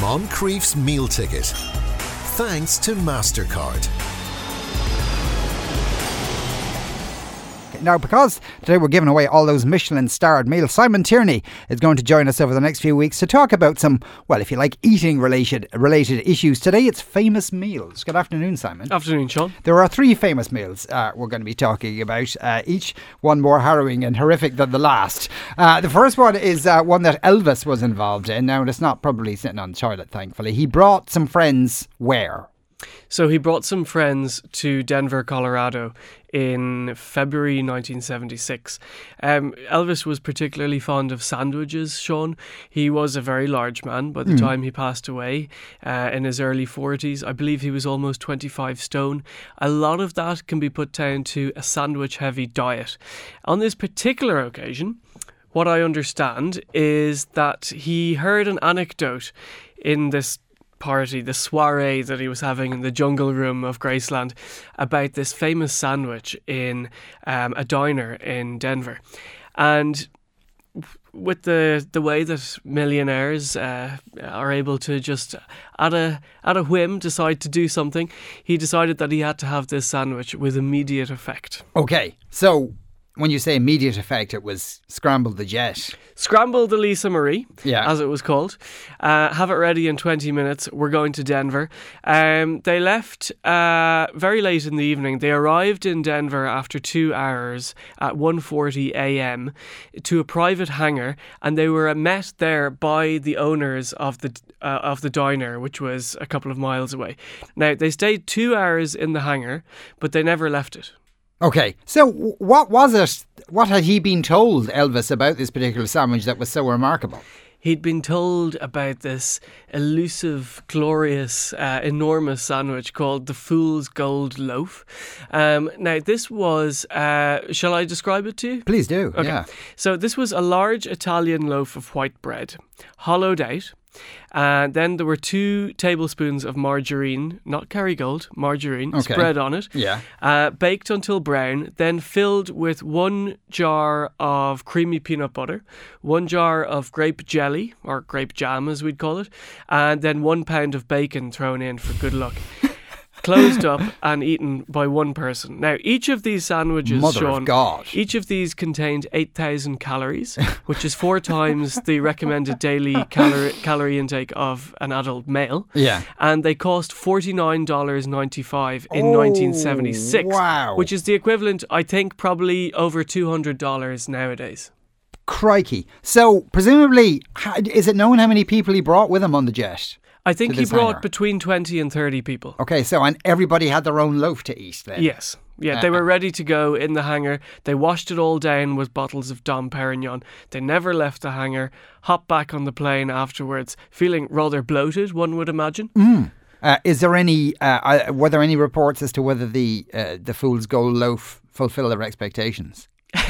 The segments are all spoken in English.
Moncrief's meal ticket. Thanks to MasterCard. Now, because today we're giving away all those Michelin-starred meals, Simon Tierney is going to join us over the next few weeks to talk about some, well, if you like, eating-related issues. Today it's famous meals. Good afternoon, Simon. Afternoon, Sean. There are 3 famous meals we're going to be talking about, each one more harrowing and horrific than the last. The first one is one that Elvis was involved in. Now, it's not probably sitting on the toilet, thankfully. He brought some friends where? So he brought some friends to Denver, Colorado in February 1976. Elvis was particularly fond of sandwiches, Sean. He was a very large man by the time he passed away in his early 40s. I believe he was almost 25 stone. A lot of that can be put down to a sandwich-heavy diet. On this particular occasion, what I understand is that he heard an anecdote in this party, the soiree that he was having in the jungle room of Graceland, about this famous sandwich in a diner in Denver. And with the way that millionaires are able to just at a whim decide to do something, he decided that he had to have this sandwich with immediate effect. Okay, so when you say immediate effect, it was scramble the jet. Scramble the Lisa Marie, yeah, as it was called. Have it ready in 20 minutes. We're going to Denver. They left very late in the evening. They arrived in Denver after 2 hours at 1:40 a.m. to a private hangar, and they were met there by the owners of the diner, which was a couple of miles away. Now, they stayed 2 hours in the hangar, but they never left it. Okay, so what was it? What had he been told, Elvis, about this particular sandwich that was so remarkable? He'd been told about this elusive, glorious, enormous sandwich called the Fool's Gold Loaf. Now, this was... shall I describe it to you? Please do, okay. Yeah. So this was a large Italian loaf of white bread, hollowed out. And then there were 2 tablespoons of margarine, not Kerrygold, margarine, spread on it. Yeah. Baked until brown, then filled with 1 jar of creamy peanut butter, 1 jar of grape jelly, or grape jam as we'd call it, and then 1 pound of bacon thrown in for good luck. Closed up and eaten by 1 person. Now, each of these sandwiches, Mother Sean, of God. each of these contained 8,000 calories, which is 4 times the recommended daily calorie intake of an adult male. Yeah. And they cost $49.95 in 1976. Wow. Which is the equivalent, I think, probably over $200 nowadays. Crikey. So, presumably, is it known how many people he brought with him on the jet? I think he brought hangar? between 20 and 30 people. Okay, so and everybody had their own loaf to eat then? Yes. Yeah, they were ready to go in the hangar. They washed it all down with bottles of Dom Perignon. They never left the hangar, hopped back on the plane afterwards, feeling rather bloated, one would imagine. Is there any? Were there any reports as to whether the Fool's Gold Loaf fulfilled their expectations?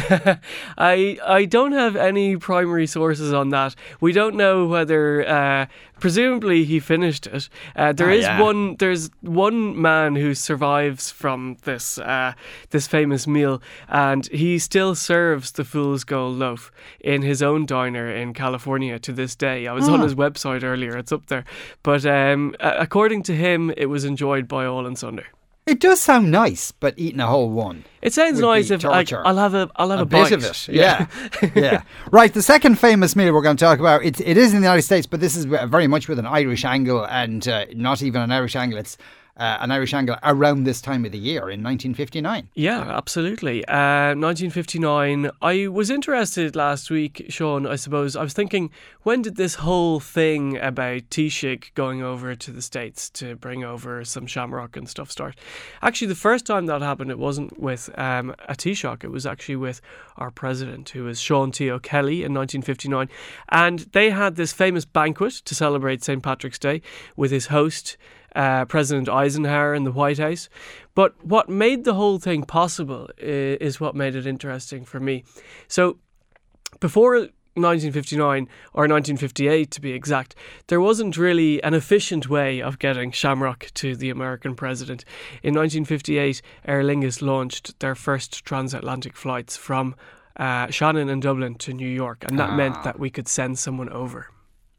I don't have any primary sources on that. We don't know whether, presumably he finished it. There's one man who survives from this famous meal, and he still serves the Fool's Gold Loaf in his own diner in California to this day. I was on his website earlier; it's up there. But according to him, it was enjoyed by all and sundry. It does sound nice, but eating a whole one. It sounds nice if I'll have a bite bit of it. Yeah. Yeah. Right. The second famous meal we're going to talk about, it is in the United States, but this is very much with an Irish angle, and not even an Irish angle. It's an Irish angle around this time of the year in 1959. Yeah, absolutely. 1959. I was interested last week, Sean, I suppose. I was thinking, when did this whole thing about Taoiseach going over to the States to bring over some shamrock and stuff start? Actually, the first time that happened, it wasn't with a Taoiseach. It was actually with our president, who was Sean T. O'Kelly in 1959. And they had this famous banquet to celebrate St. Patrick's Day with his host, President Eisenhower in the White House. But what made the whole thing possible is what made it interesting for me. So before 1959, or 1958 to be exact, there wasn't really an efficient way of getting shamrock to the American president. In 1958, Aer Lingus launched their first transatlantic flights from Shannon and Dublin to New York, and that meant that we could send someone over.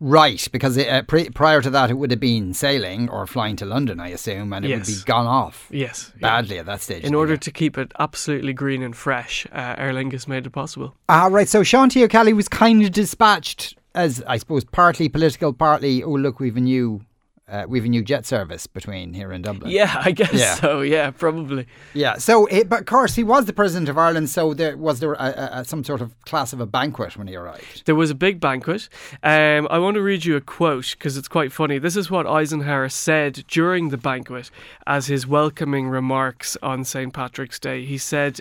Right, because prior to that it would have been sailing or flying to London, I assume, and it would be gone off badly at that stage. In order to keep it absolutely green and fresh, Aer Lingus made it possible. Right, so Sean T. O'Kelly was kind of dispatched as, I suppose, partly political, partly, oh look, we've a new jet service between here and Dublin. Yeah, I guess so. Yeah, probably. Yeah. So, but of course, he was the president of Ireland. So, was there some sort of class of a banquet when he arrived? There was a big banquet. I want to read you a quote because it's quite funny. This is what Eisenhower said during the banquet as his welcoming remarks on St. Patrick's Day. He said,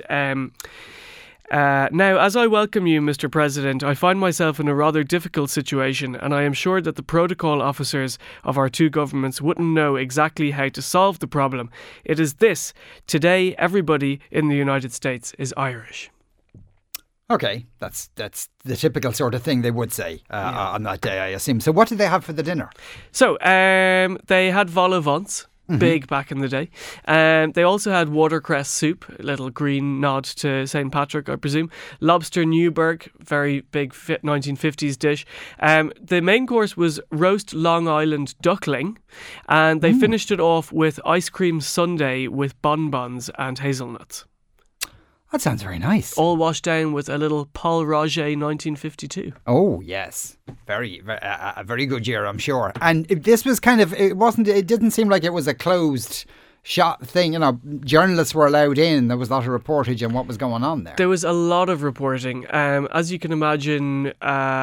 now, as I welcome you, Mr. President, I find myself in a rather difficult situation, and I am sure that the protocol officers of our two governments wouldn't know exactly how to solve the problem. It is this: today, everybody in the United States is Irish. Okay, that's the typical sort of thing they would say on that day, I assume. So, what did they have for the dinner? So, they had vol au vents. Big back in the day. They also had watercress soup, a little green nod to St. Patrick, I presume. Lobster Newburg, very big 1950s dish. The main course was roast Long Island duckling, and they finished it off with ice cream sundae with bonbons and hazelnuts. That sounds very nice. All washed down with a little Paul Roger 1952. Oh, yes. A very good year, I'm sure. And this was it didn't seem like it was a closed shot thing. You know, journalists were allowed in. There was a lot of reportage on what was going on there. There was a lot of reporting. As you can imagine,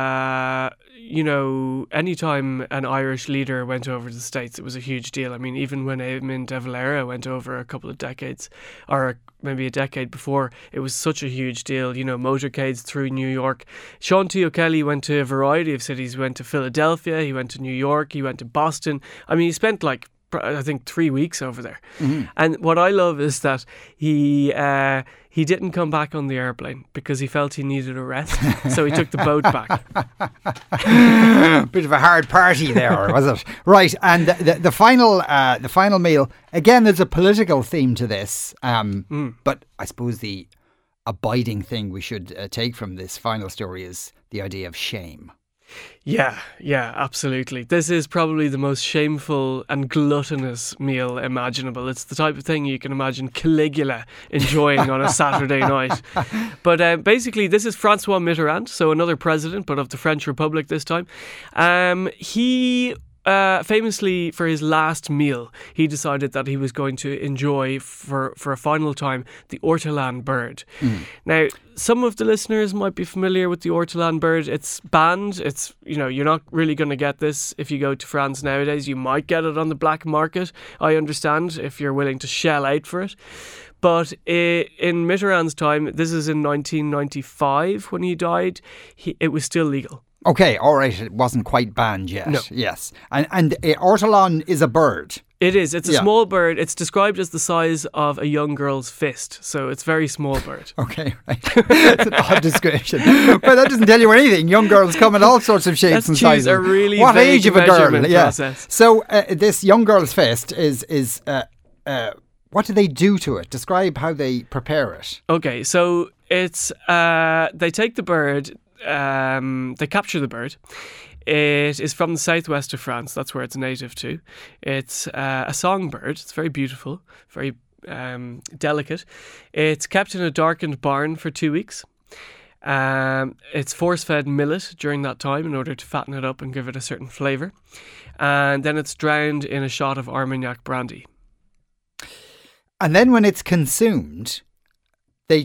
anytime an Irish leader went over to the States, it was a huge deal. I mean, even when Eamon de Valera went over a couple of decades, or maybe a decade before, it was such a huge deal. You know, motorcades through New York. Sean T. O'Kelly went to a variety of cities. He went to Philadelphia, he went to New York, he went to Boston. I mean, he spent I think 3 weeks over there. And what I love is that he didn't come back on the airplane because he felt he needed a rest, so he took the boat back. Bit of a hard party there, was it? Right, and the final meal, again, there's a political theme to this, but I suppose the abiding thing we should take from this final story is the idea of shame. Yeah, absolutely. This is probably the most shameful and gluttonous meal imaginable. It's the type of thing you can imagine Caligula enjoying on a Saturday night. But basically, this is Francois Mitterrand, so another president, but of the French Republic this time. He famously, for his last meal, he decided that he was going to enjoy for a final time the ortolan bird. Now, some of the listeners might be familiar with the ortolan bird. It's banned. It's, you're not really going to get this if you go to France nowadays. You might get it on the black market, I understand, if you're willing to shell out for it. But in Mitterrand's time, this is in 1995 when he died, it was still legal. Okay, all right. It wasn't quite banned yet. No. Yes. And ortolan is a bird. It is. It's a small bird. It's described as the size of a young girl's fist. So it's a very small bird. Okay, right. It's an odd description. But that doesn't tell you anything. Young girls come in all sorts of shapes and sizes. A really what age of a girl? Process. So this young girl's fist is what do they do to it? Describe how they prepare it. Okay, so it's they take the bird. They capture the bird. It is from the southwest of France. That's where it's native to. It's a songbird. It's very beautiful, very delicate. It's kept in a darkened barn for 2 weeks. It's force-fed millet during that time in order to fatten it up and give it a certain flavour. And then it's drowned in a shot of Armagnac brandy. And then when it's consumed, they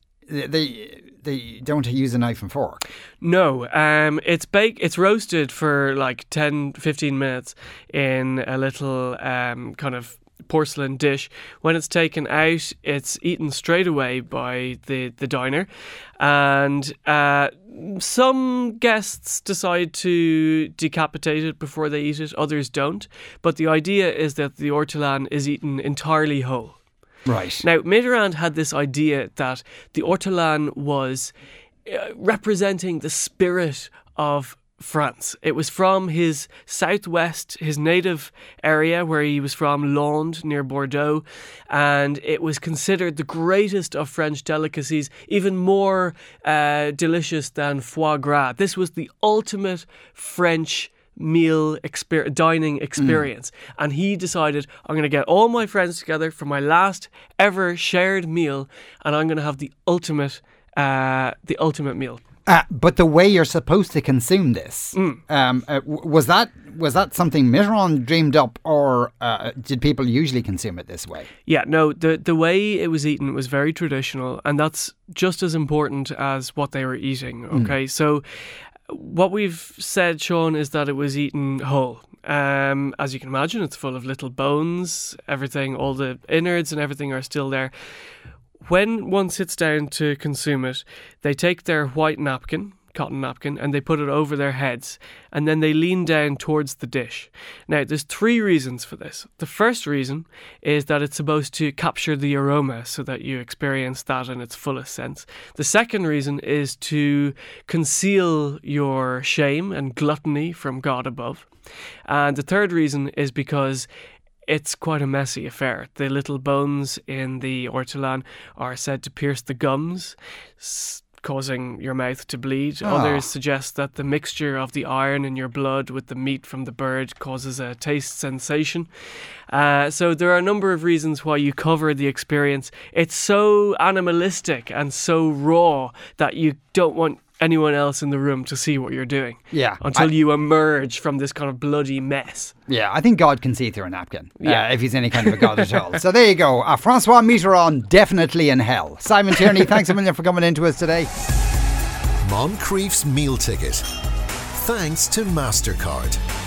don't use a knife and fork. No, it's roasted for like 10-15 minutes in a little kind of porcelain dish. When it's taken out, it's eaten straight away by the diner, and some guests decide to decapitate it before they eat it, others don't. But the idea is that the ortolan is eaten entirely whole. Right. Now, Mitterrand had this idea that the ortolan was representing the spirit of France. It was from his southwest, his native area where he was from, Landes, near Bordeaux, and it was considered the greatest of French delicacies, even more delicious than foie gras. This was the ultimate French dining experience. And he decided, I'm going to get all my friends together for my last ever shared meal, and I'm going to have the ultimate meal. But the way you're supposed to consume this, was that something Mitterrand dreamed up, or did people usually consume it this way? Yeah, no, the way it was eaten was very traditional, and that's just as important as what they were eating, okay? So what we've said, Sean, is that it was eaten whole. As you can imagine, it's full of little bones, everything, all the innards and everything are still there. When one sits down to consume it, they take their white cotton napkin, and they put it over their heads, and then they lean down towards the dish. Now, there's 3 reasons for this. The first reason is that it's supposed to capture the aroma so that you experience that in its fullest sense. The second reason is to conceal your shame and gluttony from God above. And the third reason is because it's quite a messy affair. The little bones in the ortolan are said to pierce the gums, causing your mouth to bleed. Others suggest that the mixture of the iron in your blood with the meat from the bird causes a taste sensation. So there are a number of reasons why you cover the experience. It's so animalistic and so raw that you don't want anyone else in the room to see what you're doing. Yeah. Until you emerge from this kind of bloody mess. Yeah, I think God can see through a napkin, if he's any kind of a God at all. So there you go. Francois Mitterrand, definitely in hell. Simon Tierney, thanks a million for coming into us today. Moncrief's meal ticket. Thanks to MasterCard.